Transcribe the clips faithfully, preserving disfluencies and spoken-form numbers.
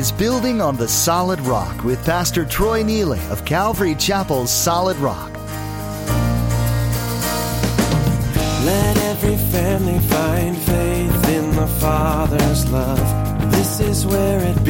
is Building on the Solid Rock with Pastor Troy Neely of Calvary Chapel's Solid Rock. Let every family find faith in the Father's love. This is where it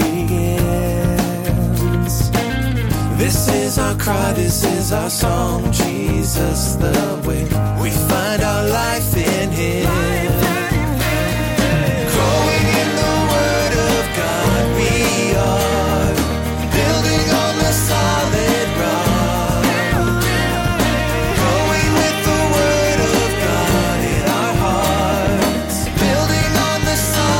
begins. This is our cry, this is our song. Jesus the way. We find our life in Him. Growing in the Word of God, we are building on the solid rock. Growing with the Word of God in our hearts, building on the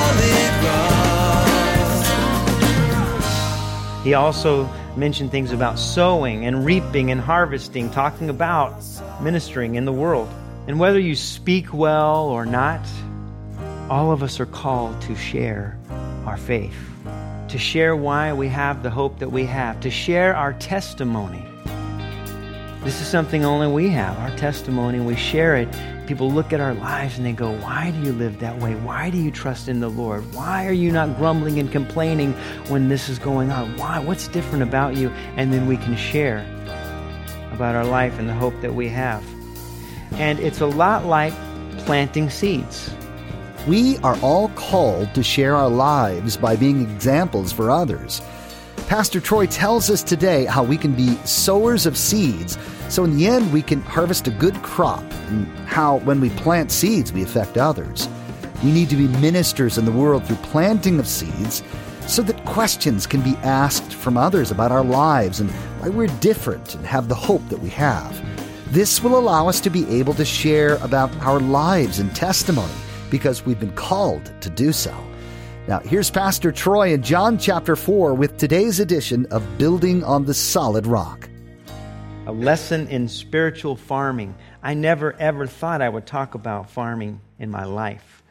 solid rock. He also mentioned things about sowing and reaping and harvesting, talking about ministering in the world. And whether you speak well or not, all of us are called to share our faith, to share why we have the hope that we have, to share our testimony. This is something only we have, our testimony. We share it. People look at our lives and they go, why do you live that way? Why do you trust in the Lord? Why are you not grumbling and complaining when this is going on? Why? What's different about you? And then we can share about our life and the hope that we have. And it's a lot like planting seeds. We are all called to share our lives by being examples for others. Pastor Troy tells us today how we can be sowers of seeds, so in the end we can harvest a good crop, and how when we plant seeds we affect others. We need to be ministers in the world through planting of seeds, so that questions can be asked from others about our lives and why we're different and have the hope that we have. This will allow us to be able to share about our lives and testimony, because we've been called to do so. Now, here's Pastor Troy in John chapter four with today's edition of Building on the Solid Rock. A lesson in spiritual farming. I never ever thought I would talk about farming in my life,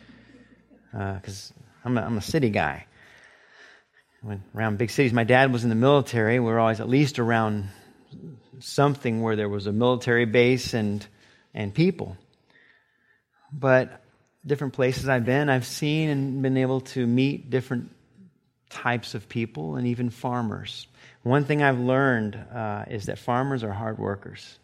because uh, I'm, I'm a city guy. When around big cities, my dad was in the military. We were always at least around something where there was a military base and and people. But different places I've been, I've seen and been able to meet different types of people and even farmers. One thing I've learned uh, is that farmers are hard workers.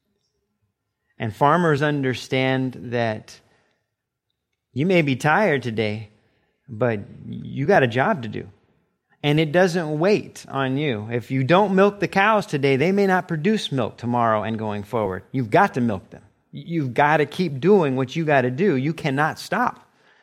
And farmers understand that you may be tired today, but you got a job to do. And it doesn't wait on you. If you don't milk the cows today, they may not produce milk tomorrow and going forward. You've got to milk them. You've got to keep doing what you got to do. You cannot stop.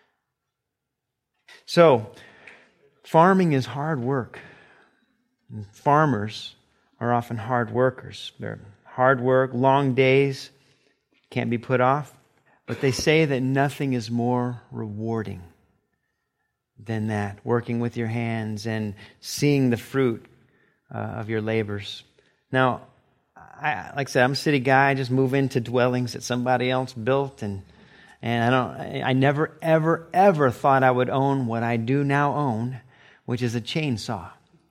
So, farming is hard work. And farmers are often hard workers. They're hard work, long days, can't be put off. But they say that nothing is more rewarding than that, working with your hands and seeing the fruit uh, of your labors. Now, I, like I said, I'm a city guy. I just move into dwellings that somebody else built, and and I don't. I never, ever, ever thought I would own what I do now own, which is a chainsaw.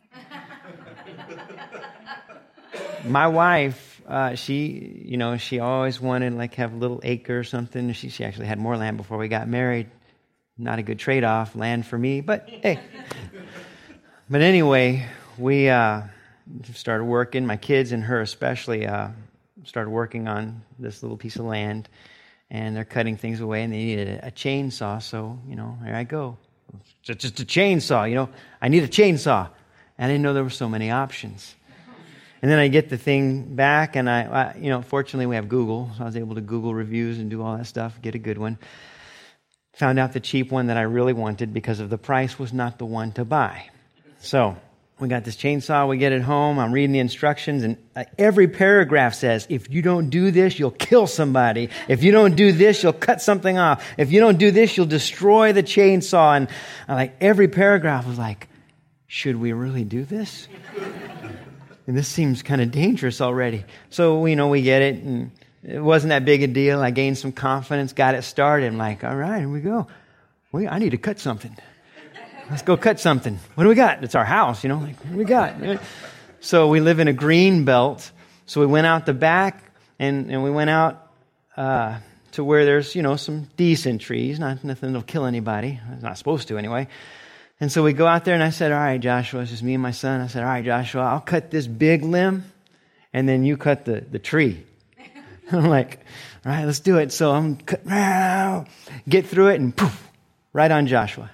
My wife, uh, she, you know, she always wanted like have a little acre or something. She she actually had more land before we got married. Not a good trade-off, land for me, but hey. But anyway, we. Uh, started working, my kids and her especially, uh, started working on this little piece of land, and they're cutting things away, and they needed a, a chainsaw, so, you know, here I go. Just, just a chainsaw, you know, I need a chainsaw. And I didn't know there were so many options. And then I get the thing back, and I, I, you know, fortunately we have Google, so I was able to Google reviews and do all that stuff, get a good one. Found out the cheap one that I really wanted because of the price was not the one to buy. So we got this chainsaw, we get it home, I'm reading the instructions, and every paragraph says, if you don't do this, you'll kill somebody. If you don't do this, you'll cut something off. If you don't do this, you'll destroy the chainsaw. And I like every paragraph was like, should we really do this? And this seems kind of dangerous already. So, you know, we get it, and it wasn't that big a deal. I gained some confidence, got it started. I'm like, all right, here we go. Wait, I need to cut something. Let's go cut something. What do we got? It's our house, you know. Like, what do we got? So we live in a green belt. So we went out the back, and, and we went out uh, to where there's, you know, some decent trees. Not nothing that'll kill anybody. It's not supposed to anyway. And so we go out there and I said, all right, Joshua, it's just me and my son. I said, all right, Joshua, I'll cut this big limb and then you cut the, the tree. I'm like, all right, let's do it. So I'm cut, get through it and poof, right on Joshua.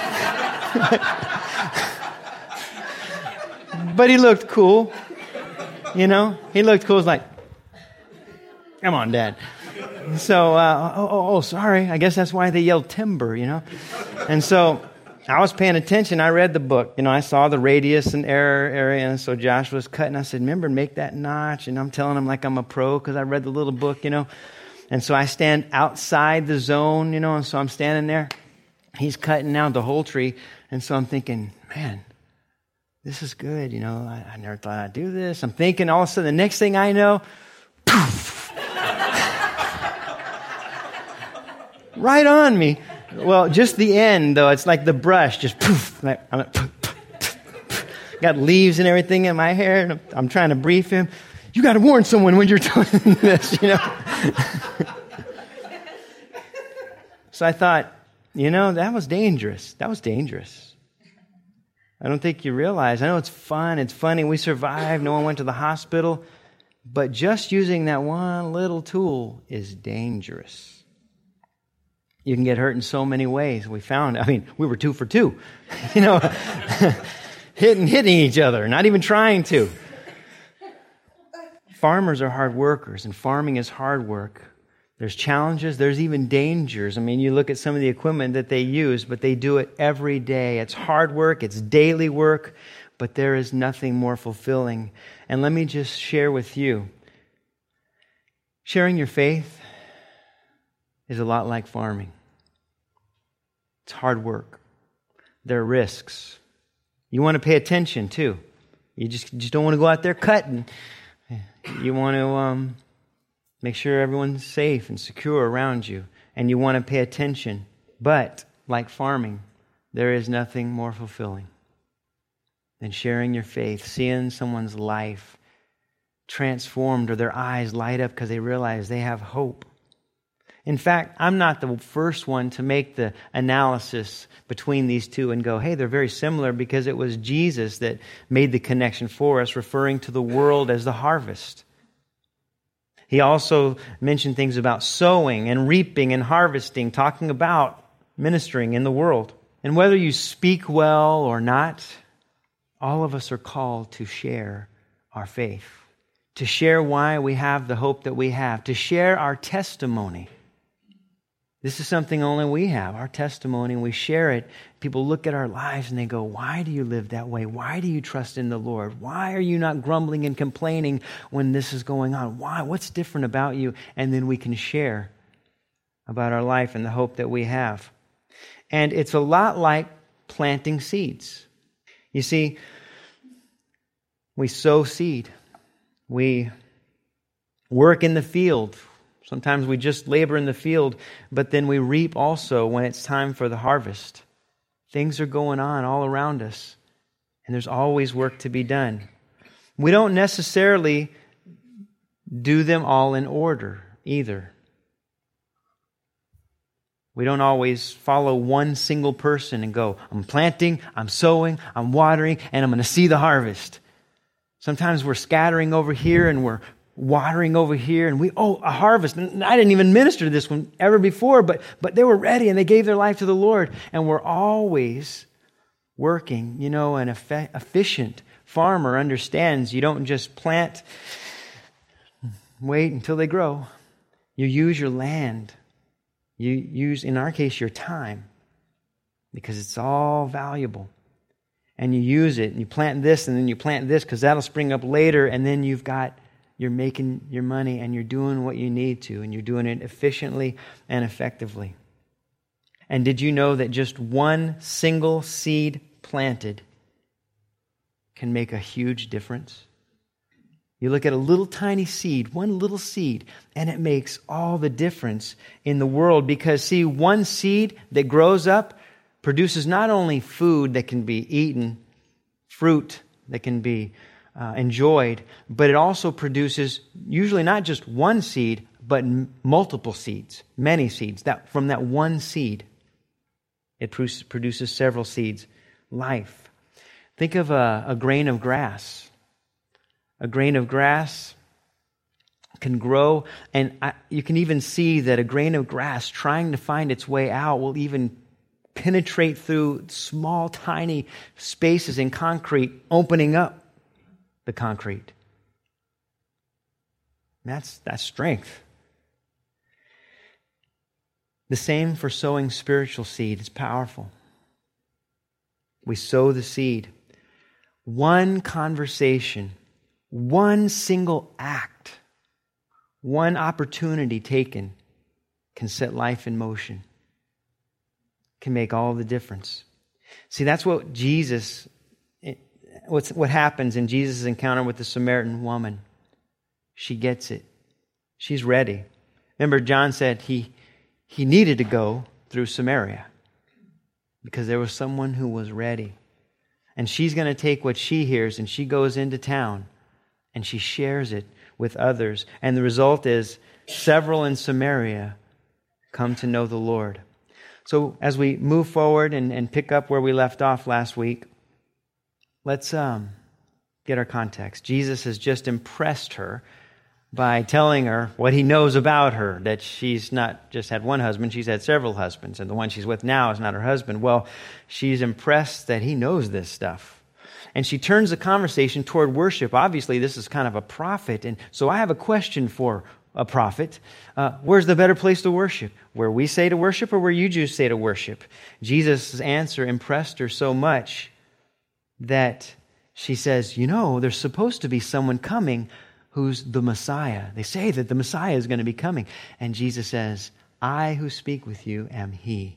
But he looked cool. You know, he looked cool. He was like, come on, Dad. So, uh, oh, oh, oh, sorry. I guess that's why they yelled timber, you know. And so I was paying attention. I read the book. You know, I saw the radius and error area. And so Josh was cutting. I said, remember, make that notch. And I'm telling him like I'm a pro because I read the little book, you know. And so I stand outside the zone, you know, and so I'm standing there. He's cutting out the whole tree. And so I'm thinking, man, this is good. You know, I, I never thought I'd do this. I'm thinking all of a sudden, the next thing I know, poof, right on me. Well, just the end, though. It's like the brush, just poof. Like, I'm like, poof, poof, poof, poof. Got leaves and everything in my hair. And I'm, I'm trying to brief him. You got to warn someone when you're doing this, you know. So I thought, you know, that was dangerous. That was dangerous. I don't think you realize. I know it's fun. It's funny. We survived. No one went to the hospital. But just using that one little tool is dangerous. You can get hurt in so many ways. We found, I mean, we were two for two. You know, hitting, hitting each other, not even trying to. Farmers are hard workers, and farming is hard work. There's challenges. There's even dangers. I mean, you look at some of the equipment that they use, but they do it every day. It's hard work. It's daily work, but there is nothing more fulfilling. And let me just share with you, sharing your faith is a lot like farming. It's hard work. There are risks. You want to pay attention, too. You just, just don't want to go out there cutting. You want to um, make sure everyone's safe and secure around you. And you want to pay attention. But, like farming, there is nothing more fulfilling than sharing your faith, seeing someone's life transformed or their eyes light up because they realize they have hope. In fact, I'm not the first one to make the analysis between these two and go, hey, they're very similar, because it was Jesus that made the connection for us, referring to the world as the harvest. He also mentioned things about sowing and reaping and harvesting, talking about ministering in the world. And whether you speak well or not, all of us are called to share our faith, to share why we have the hope that we have, to share our testimony. This is something only we have, our testimony, and we share it. People look at our lives and they go, why do you live that way? Why do you trust in the Lord? Why are you not grumbling and complaining when this is going on? Why? What's different about you? And then we can share about our life and the hope that we have. And it's a lot like planting seeds. You see, we sow seed. We work in the field. Sometimes we just labor in the field, but then we reap also when it's time for the harvest. Things are going on all around us, and there's always work to be done. We don't necessarily do them all in order either. We don't always follow one single person and go, I'm planting, I'm sowing, I'm watering, and I'm going to see the harvest. Sometimes we're scattering over here and we're watering over here, and we, oh, a harvest. And I didn't even minister to this one ever before, but but they were ready and they gave their life to the Lord. And we're always working. You know, an eff- efficient farmer understands you don't just plant, wait until they grow. You use your land. You use, in our case, your time, because it's all valuable. And you use it, and you plant this, and then you plant this, because that'll spring up later, and then you've got You're making your money, and you're doing what you need to, and you're doing it efficiently and effectively. And did you know that just one single seed planted can make a huge difference? You look at a little tiny seed, one little seed, and it makes all the difference in the world, because, see, one seed that grows up produces not only food that can be eaten, fruit that can be Uh, enjoyed, but it also produces usually not just one seed, but m- multiple seeds, many seeds. That from that one seed, it produces, produces several seeds. life. Think of a, a grain of grass. A grain of grass can grow, and I, you can even see that a grain of grass trying to find its way out will even penetrate through small, tiny spaces in concrete, opening up the concrete. That's, that's strength. The same for sowing spiritual seed. It's powerful. We sow the seed. One conversation, one single act, one opportunity taken can set life in motion, can make all the difference. See, that's what Jesus, what's, what happens in Jesus' encounter with the Samaritan woman. She gets it. She's ready. Remember, John said he, he needed to go through Samaria because there was someone who was ready. And she's going to take what she hears and she goes into town and she shares it with others. And the result is several in Samaria come to know the Lord. So as we move forward and, and pick up where we left off last week, let's um, get our context. Jesus has just impressed her by telling her what he knows about her, that she's not just had one husband, she's had several husbands, and the one she's with now is not her husband. Well, she's impressed that he knows this stuff. And she turns the conversation toward worship. Obviously, this is kind of a prophet, and so I have a question for a prophet. Uh, where's the better place to worship? Where we say to worship or where you Jews say to worship? Jesus' answer impressed her so much that she says, you know, there's supposed to be someone coming who's the Messiah. They say that the Messiah is going to be coming. And Jesus says, I who speak with you am He.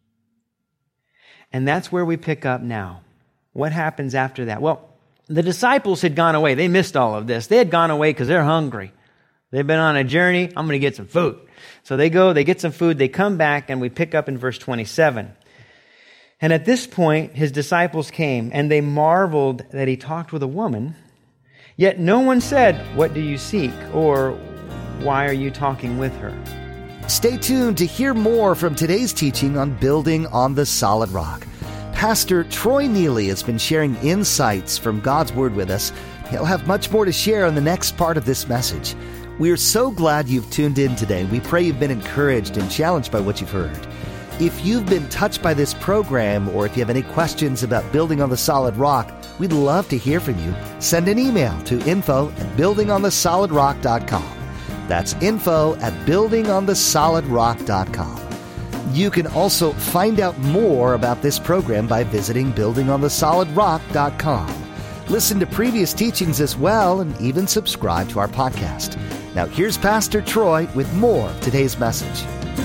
And that's where we pick up now. What happens after that? Well, the disciples had gone away. They missed all of this. They had gone away because they're hungry. They've been on a journey. I'm going to get some food. So they go, they get some food, they come back, and we pick up in verse twenty-seven. And at this point, his disciples came, and they marveled that he talked with a woman. Yet no one said, what do you seek? Or why are you talking with her? Stay tuned to hear more from today's teaching on Building on the Solid Rock. Pastor Troy Neely has been sharing insights from God's Word with us. He'll have much more to share on the next part of this message. We are so glad you've tuned in today. We pray you've been encouraged and challenged by what you've heard. If you've been touched by this program, or if you have any questions about Building on the Solid Rock, we'd love to hear from you. Send an email to info at building on the solid rock dot com. That's info at building on the solid rock dot com. You can also find out more about this program by visiting building on the solid rock dot com. Listen to previous teachings as well, and even subscribe to our podcast. Now here's Pastor Troy with more of today's message.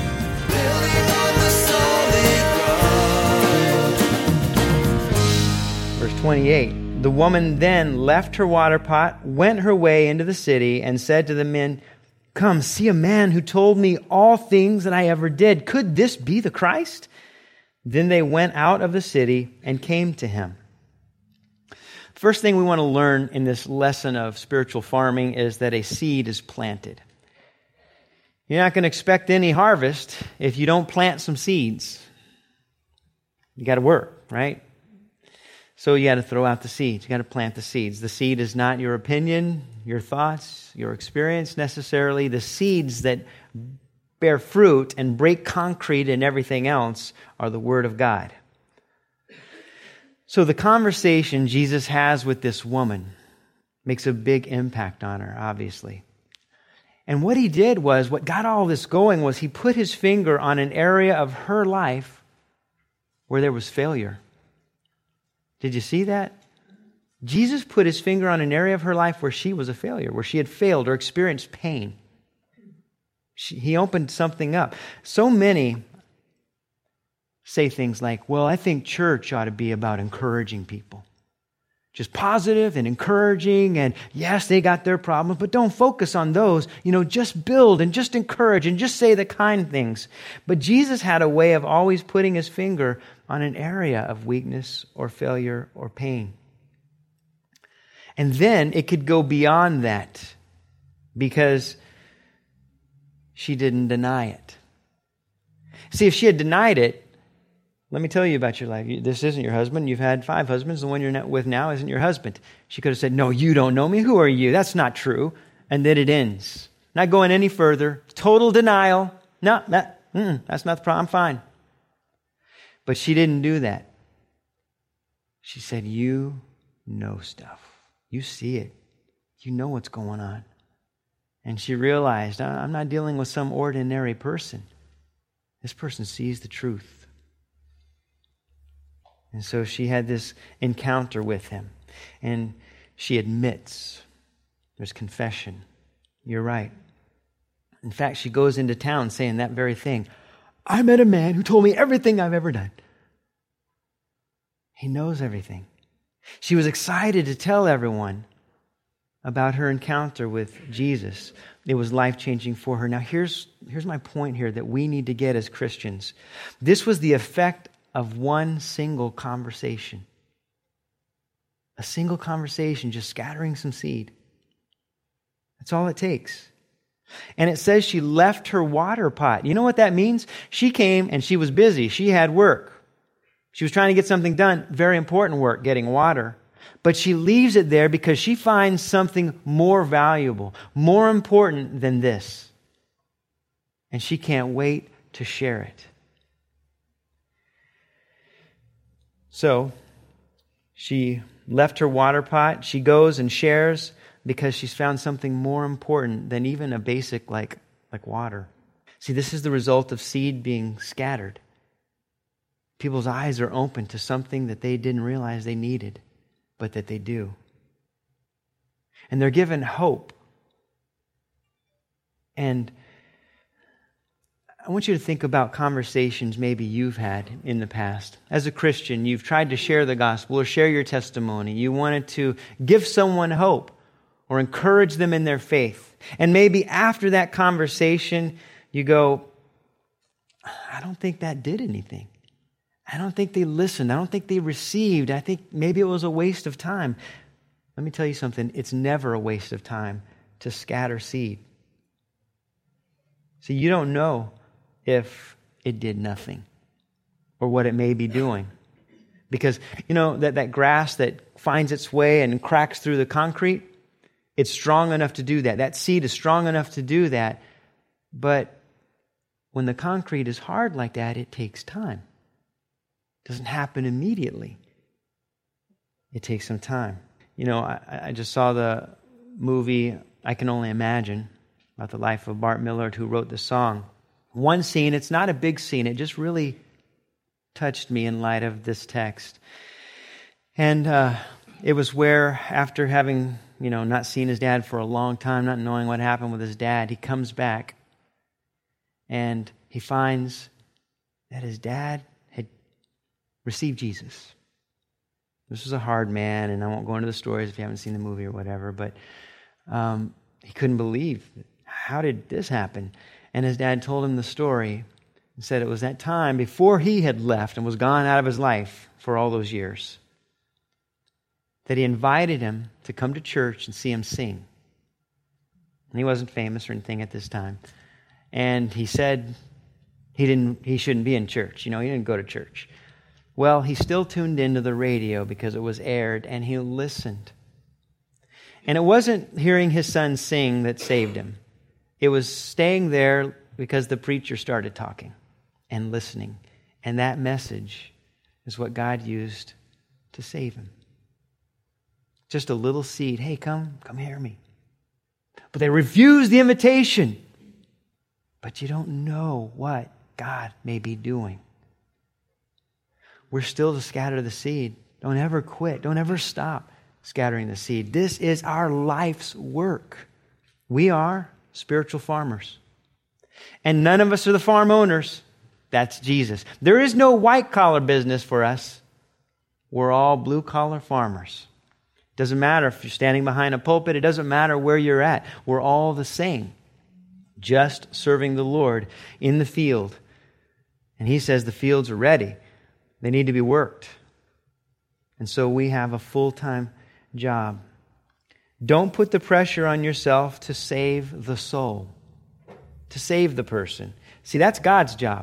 Verse twenty-eight, the woman then left her water pot, went her way into the city, and said to the men, come, see a man who told me all things that I ever did. Could this be the Christ? Then they went out of the city and came to him. First thing we want to learn in this lesson of spiritual farming is that a seed is planted. You're not going to expect any harvest if you don't plant some seeds. You got to work, right? So you got to throw out the seeds. You got to plant the seeds. The seed is not your opinion, your thoughts, your experience necessarily. The seeds that bear fruit and break concrete and everything else are the Word of God. So the conversation Jesus has with this woman makes a big impact on her, obviously. And what he did was, what got all this going was he put his finger on an area of her life where there was failure. Did you see that? Jesus put his finger on an area of her life where she was a failure, where she had failed or experienced pain. She, he opened something up. So many say things like, well, I think church ought to be about encouraging people. Just positive and encouraging, and yes, they got their problems, but don't focus on those. You know, just build and just encourage and just say the kind things. But Jesus had a way of always putting his finger on an area of weakness or failure or pain. And then it could go beyond that because she didn't deny it. See, if she had denied it, Let me tell you about your life. This isn't your husband. You've had five husbands. The one you're not with now isn't your husband. She could have said, no, you don't know me. Who are you? That's not true. And then it ends. Not going any further. Total denial. No, that, that's not the problem. I'm fine. But she didn't do that. She said, you know stuff. You see it. You know what's going on. And she realized, I'm not dealing with some ordinary person. This person sees the truth. And so she had this encounter with him. And she admits, there's confession. You're right. In fact, she goes into town saying that very thing. I met a man who told me everything I've ever done. He knows everything. She was excited to tell everyone about her encounter with Jesus. It was life-changing for her. Now, here's, here's my point here that we need to get as Christians. This was the effect of one single conversation. A single conversation, just scattering some seed. That's all it takes. And it says she left her water pot. You know what that means? She came and she was busy. She had work. She was trying to get something done. Very important work, getting water. But she leaves it there because she finds something more valuable, more important than this. And she can't wait to share it. So, she left her water pot. She goes and shares because she's found something more important than even a basic like, like water. See, this is the result of seed being scattered. People's eyes are open to something that they didn't realize they needed, but that they do. And they're given hope. And I want you to think about conversations maybe you've had in the past. As a Christian, you've tried to share the gospel or share your testimony. You wanted to give someone hope or encourage them in their faith. And maybe after that conversation, you go, I don't think that did anything. I don't think they listened. I don't think they received. I think maybe it was a waste of time. Let me tell you something. It's never a waste of time to scatter seed. See, you don't know if it did nothing or what it may be doing. Because, you know, that, that grass that finds its way and cracks through the concrete, it's strong enough to do that. That seed is strong enough to do that. But when the concrete is hard like that, it takes time. It doesn't happen immediately. It takes some time. You know, I, I just saw the movie I Can Only Imagine about the life of Bart Millard, who wrote the song. One scene, it's not a big scene, it just really touched me in light of this text. And uh, it was where, after having, you know, not seen his dad for a long time, not knowing what happened with his dad, he comes back and he finds that his dad had received Jesus. This was a hard man, and I won't go into the stories if you haven't seen the movie or whatever, but um, he couldn't believe, how did this happen? And his dad told him the story and said it was that time before he had left and was gone out of his life for all those years that he invited him to come to church and see him sing. And he wasn't famous or anything at this time. And he said he didn't. He shouldn't be in church. You know, he didn't go to church. Well, he still tuned into the radio because it was aired, and he listened. And it wasn't hearing his son sing that saved him. It was staying there because the preacher started talking and listening. And that message is what God used to save him. Just a little seed. Hey, come, come hear me. But they refused the invitation. But you don't know what God may be doing. We're still to scatter the seed. Don't ever quit. Don't ever stop scattering the seed. This is our life's work. We are spiritual farmers. And none of us are the farm owners. That's Jesus. There is no white-collar business for us. We're all blue-collar farmers. Doesn't matter if you're standing behind a pulpit. It doesn't matter where you're at. We're all the same. Just serving the Lord in the field. And He says the fields are ready. They need to be worked. And so we have a full-time job. Don't put the pressure on yourself to save the soul, to save the person. See, that's God's job.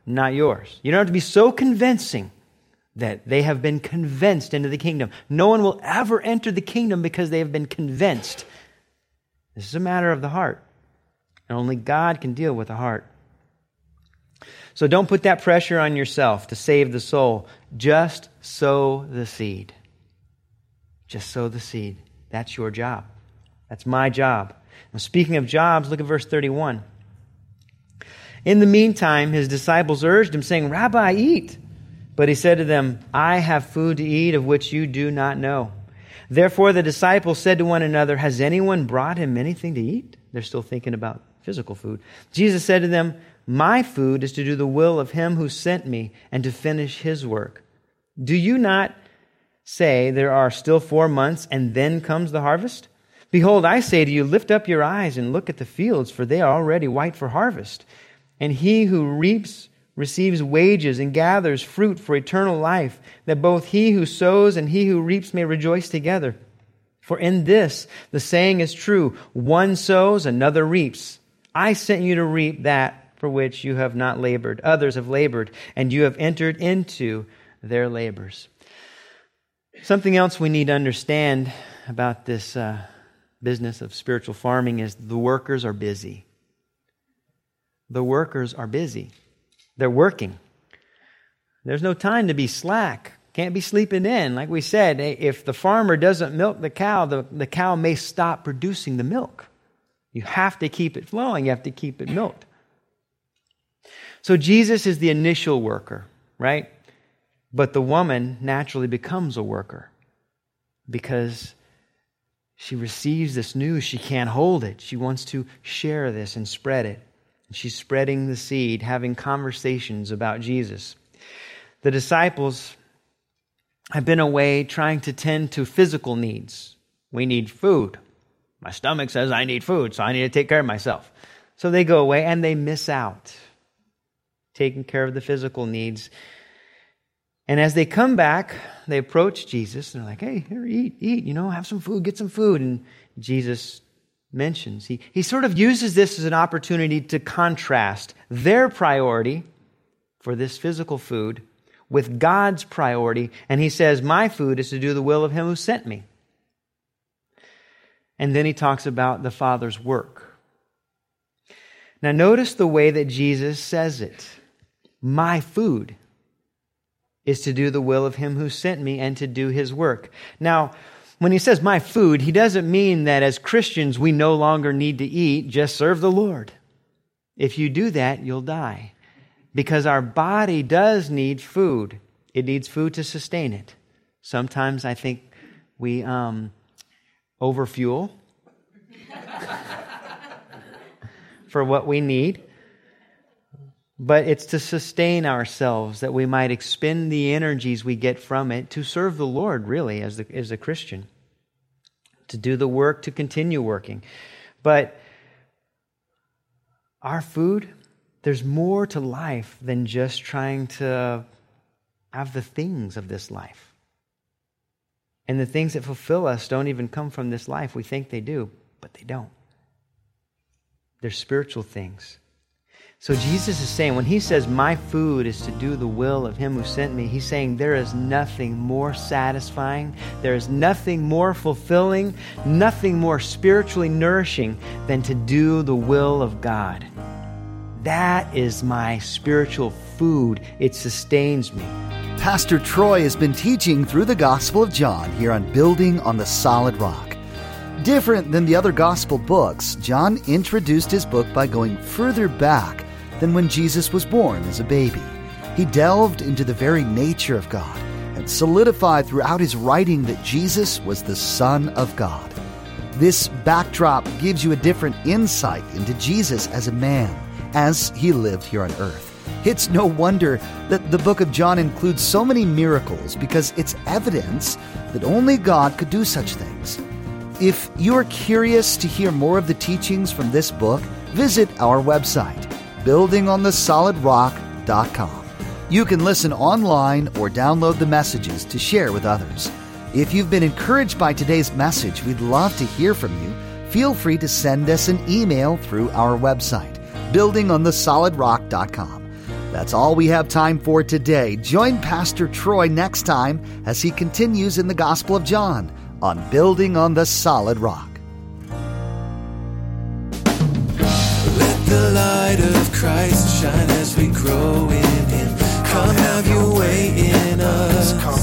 not yours. You don't have to be so convincing that they have been convinced into the kingdom. No one will ever enter the kingdom because they have been convinced. This is a matter of the heart. And only God can deal with the heart. So don't put that pressure on yourself to save the soul. Just sow the seed. Just sow the seed. That's your job. That's my job. Now, speaking of jobs, look at verse thirty-one. In the meantime, his disciples urged him, saying, Rabbi, eat. But he said to them, I have food to eat of which you do not know. Therefore the disciples said to one another, has anyone brought him anything to eat? They're still thinking about physical food. Jesus said to them, my food is to do the will of him who sent me and to finish his work. Do you not say there are still four months and then comes the harvest? Behold, I say to you, lift up your eyes and look at the fields, for they are already white for harvest. And he who reaps receives wages and gathers fruit for eternal life, that both he who sows and he who reaps may rejoice together. For in this the saying is true, one sows, another reaps. I sent you to reap that for which you have not labored. Others have labored, and you have entered into their labors. Something else we need to understand about this uh, business of spiritual farming is the workers are busy. The workers are busy. They're working. There's no time to be slack. Can't be sleeping in. Like we said, if the farmer doesn't milk the cow, the, the cow may stop producing the milk. You have to keep it flowing. You have to keep it milked. So Jesus is the initial worker, right? But the woman naturally becomes a worker because she receives this news. She can't hold it. She wants to share this and spread it. She's spreading the seed, having conversations about Jesus. The disciples have been away trying to tend to physical needs. We need food. My stomach says I need food, so I need to take care of myself. So they go away and they miss out, taking care of the physical needs. And as they come back, they approach Jesus and they're like, hey, here, eat, eat, you know, have some food, get some food. And Jesus mentions, he, he sort of uses this as an opportunity to contrast their priority for this physical food with God's priority. And he says, my food is to do the will of him who sent me. And then he talks about the Father's work. Now notice the way that Jesus says it. My food is to do the will of him who sent me and to do his work. Now, when he says my food, he doesn't mean that as Christians we no longer need to eat, just serve the Lord. If you do that, you'll die. Because our body does need food. It needs food to sustain it. Sometimes I think we um, overfuel for what we need. But it's to sustain ourselves that we might expend the energies we get from it to serve the Lord, really, as, the, as a Christian. To do the work, to continue working. But our food, there's more to life than just trying to have the things of this life. And the things that fulfill us don't even come from this life. We think they do, but they don't. They're spiritual things. So Jesus is saying, when he says, my food is to do the will of him who sent me, he's saying there is nothing more satisfying, there is nothing more fulfilling, nothing more spiritually nourishing than to do the will of God. That is my spiritual food. It sustains me. Pastor Troy has been teaching through the Gospel of John here on Building on the Solid Rock. Different than the other gospel books, John introduced his book by going further back than when Jesus was born as a baby. He delved into the very nature of God and solidified throughout his writing that Jesus was the Son of God. This backdrop gives you a different insight into Jesus as a man, as he lived here on earth. It's no wonder that the book of John includes so many miracles, because it's evidence that only God could do such things. If you're curious to hear more of the teachings from this book, visit our website, building on the solid rock dot com. You can listen online or download the messages to share with others. If you've been encouraged by today's message, we'd love to hear from you. Feel free to send us an email through our website, building on the solid rock dot com. That's all we have time for today. Join Pastor Troy next time as he continues in the Gospel of John on Building on the Solid Rock. Let the light of Christ shine as we grow in Him. Come have your way in us.